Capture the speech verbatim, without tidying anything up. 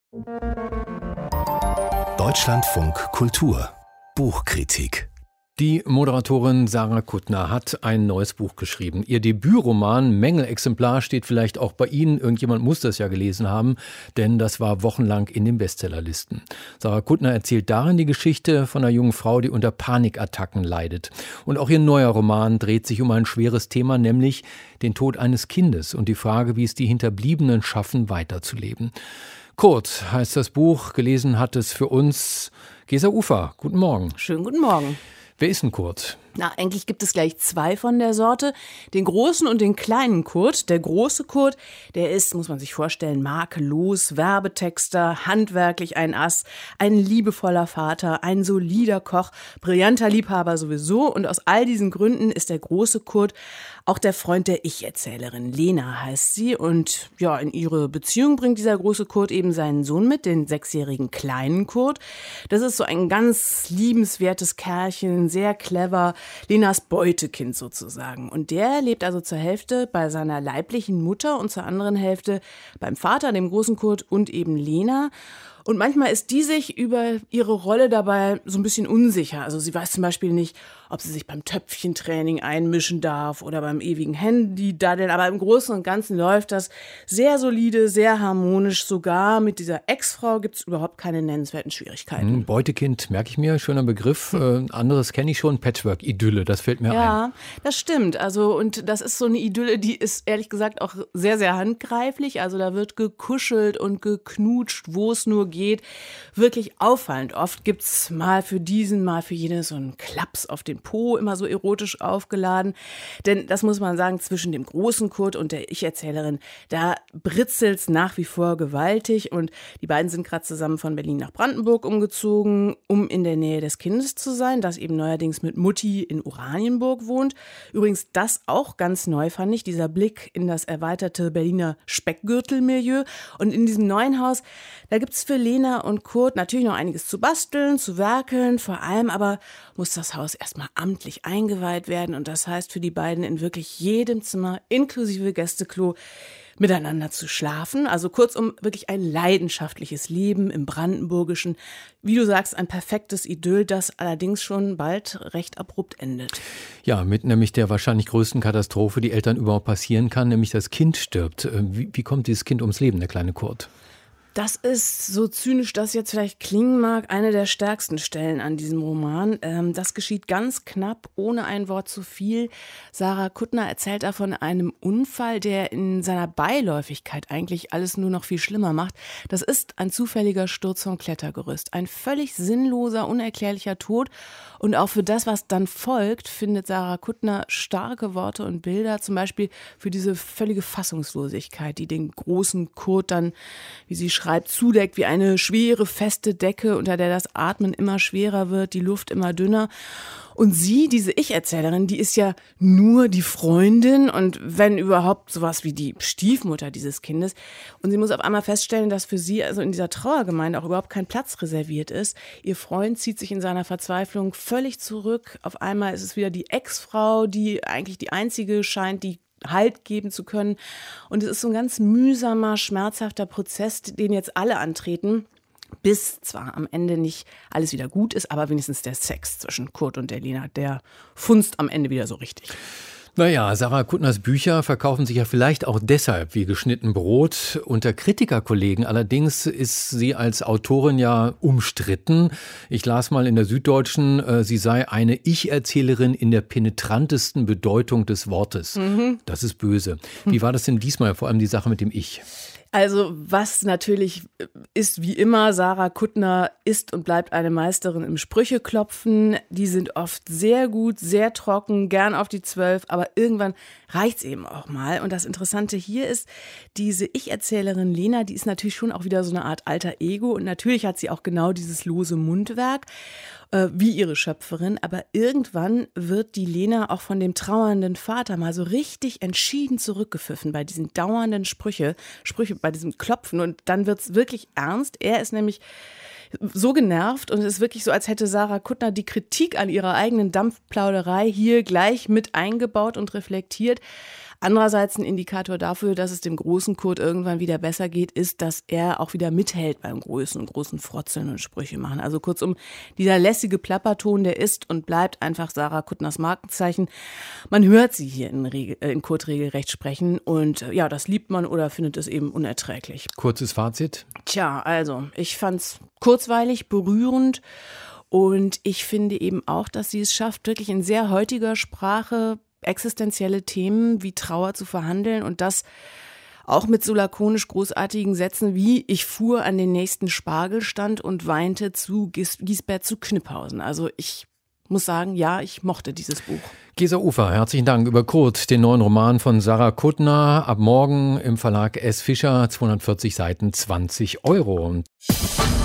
Deutschlandfunk Kultur Buchkritik. Die Moderatorin Sarah Kuttner hat ein neues Buch geschrieben. Ihr Debütroman Mängelexemplar steht vielleicht auch bei Ihnen. Irgendjemand muss das ja gelesen haben, denn das war wochenlang in den Bestsellerlisten. Sarah Kuttner erzählt darin die Geschichte von einer jungen Frau, die unter Panikattacken leidet. Und auch ihr neuer Roman dreht sich um ein schweres Thema, nämlich den Tod eines Kindes und die Frage, wie es die Hinterbliebenen schaffen, weiterzuleben. Kurt heißt das Buch. Gelesen hat es für uns Gesa Ufer. Guten Morgen. Schönen guten Morgen. Wer ist denn Kurt? Na, eigentlich gibt es gleich zwei von der Sorte, den großen und den kleinen Kurt. Der große Kurt, der ist, muss man sich vorstellen, makellos, Werbetexter, handwerklich ein Ass, ein liebevoller Vater, ein solider Koch, brillanter Liebhaber sowieso. Und aus all diesen Gründen ist der große Kurt auch der Freund der Ich-Erzählerin. Lena heißt sie. Und ja, in ihre Beziehung bringt dieser große Kurt eben seinen Sohn mit, den sechsjährigen kleinen Kurt. Das ist so ein ganz liebenswertes Kerlchen, sehr clever, Lenas Beutekind sozusagen. Und der lebt also zur Hälfte bei seiner leiblichen Mutter und zur anderen Hälfte beim Vater, dem großen Kurt, und eben Lena. Und manchmal ist die sich über ihre Rolle dabei so ein bisschen unsicher. Also sie weiß zum Beispiel nicht, ob sie sich beim Töpfchentraining einmischen darf oder beim ewigen Handy-Daddeln. Aber im Großen und Ganzen läuft das sehr solide, sehr harmonisch. Sogar mit dieser Ex-Frau gibt es überhaupt keine nennenswerten Schwierigkeiten. Hm, Beutekind, merke ich mir, schöner Begriff. Äh, anderes kenne ich schon, Patchwork-Idylle, das fällt mir ja, ein. Ja, das stimmt. Also, und das ist so eine Idylle, die ist ehrlich gesagt auch sehr, sehr handgreiflich. Also da wird gekuschelt und geknutscht, wo es nur geht. Wirklich auffallend. Oft gibt es mal für diesen, mal für jenes so einen Klaps auf den Po, immer so erotisch aufgeladen. Denn das muss man sagen, zwischen dem großen Kurt und der Ich-Erzählerin, da britzelt es nach wie vor gewaltig. Und die beiden sind gerade zusammen von Berlin nach Brandenburg umgezogen, um in der Nähe des Kindes zu sein, das eben neuerdings mit Mutti in Oranienburg wohnt. Übrigens, das auch ganz neu fand ich, dieser Blick in das erweiterte Berliner Speckgürtelmilieu. Und in diesem neuen Haus, da gibt es für Lena und Kurt natürlich noch einiges zu basteln, zu werkeln. Vor allem aber muss das Haus erstmal amtlich eingeweiht werden. Und das heißt für die beiden in wirklich jedem Zimmer, inklusive Gästeklo, miteinander zu schlafen. Also kurzum, wirklich ein leidenschaftliches Leben im Brandenburgischen. Wie du sagst, ein perfektes Idyll, das allerdings schon bald recht abrupt endet. Ja, mit nämlich der wahrscheinlich größten Katastrophe, die Eltern überhaupt passieren kann, nämlich das Kind stirbt. Wie, wie kommt dieses Kind ums Leben, der kleine Kurt? Das ist, so zynisch das jetzt vielleicht klingen mag, eine der stärksten Stellen an diesem Roman. Ähm, das geschieht ganz knapp, ohne ein Wort zu viel. Sarah Kuttner erzählt da von einem Unfall, der in seiner Beiläufigkeit eigentlich alles nur noch viel schlimmer macht. Das ist ein zufälliger Sturz vom Klettergerüst. Ein völlig sinnloser, unerklärlicher Tod. Und auch für das, was dann folgt, findet Sarah Kuttner starke Worte und Bilder. Zum Beispiel für diese völlige Fassungslosigkeit, die den großen Kurt dann, wie sie schreibt, zudeckt wie eine schwere, feste Decke, unter der das Atmen immer schwerer wird, die Luft immer dünner. Und sie, diese Ich-Erzählerin, die ist ja nur die Freundin und wenn überhaupt sowas wie die Stiefmutter dieses Kindes. Und sie muss auf einmal feststellen, dass für sie also in dieser Trauergemeinde auch überhaupt kein Platz reserviert ist. Ihr Freund zieht sich in seiner Verzweiflung völlig zurück. Auf einmal ist es wieder die Ex-Frau, die eigentlich die einzige scheint, die Halt geben zu können. Und es ist so ein ganz mühsamer, schmerzhafter Prozess, den jetzt alle antreten, bis zwar am Ende nicht alles wieder gut ist, aber wenigstens der Sex zwischen Kurt und der Lena, der funzt am Ende wieder so richtig. Naja, Sarah Kuttners Bücher verkaufen sich ja vielleicht auch deshalb wie geschnitten Brot. Unter Kritikerkollegen allerdings ist sie als Autorin ja umstritten. Ich las mal in der Süddeutschen, äh, sie sei eine Ich-Erzählerin in der penetrantesten Bedeutung des Wortes. Mhm. Das ist böse. Wie war das denn diesmal, vor allem die Sache mit dem Ich? Also was natürlich ist wie immer, Sarah Kuttner ist und bleibt eine Meisterin im Sprücheklopfen. Die sind oft sehr gut, sehr trocken, gern auf die Zwölf, aber irgendwann reicht's eben auch mal. Und das Interessante hier ist, diese Ich-Erzählerin Lena, die ist natürlich schon auch wieder so eine Art alter Ego und natürlich hat sie auch genau dieses lose Mundwerk, äh, wie ihre Schöpferin, aber irgendwann wird die Lena auch von dem trauernden Vater mal so richtig entschieden zurückgepfiffen bei diesen dauernden Sprüche, Sprüche bei diesem Klopfen und dann wird's wirklich ernst. Er ist nämlich so genervt und es ist wirklich so, als hätte Sarah Kuttner die Kritik an ihrer eigenen Dampfplauderei hier gleich mit eingebaut und reflektiert. Andererseits ein Indikator dafür, dass es dem großen Kurt irgendwann wieder besser geht, ist, dass er auch wieder mithält beim großen, großen Frotzeln und Sprüche machen. Also kurzum, dieser lässige Plapperton, der ist und bleibt einfach Sarah Kuttners Markenzeichen. Man hört sie hier in, Regel, äh, in Kurt regelrecht sprechen und ja, das liebt man oder findet es eben unerträglich. Kurzes Fazit? Tja, also ich fand's kurzweilig, berührend und ich finde eben auch, dass sie es schafft, wirklich in sehr heutiger Sprache existenzielle Themen wie Trauer zu verhandeln und das auch mit so lakonisch großartigen Sätzen wie: Ich fuhr an den nächsten Spargelstand und weinte zu Gies- Giesbert zu Kniphausen. Also ich muss sagen, ja, ich mochte dieses Buch. Gesa Ufer, herzlichen Dank über Kurt, den neuen Roman von Sarah Kuttner. Ab morgen im Verlag S. Fischer, zweihundertvierzig Seiten, zwanzig Euro.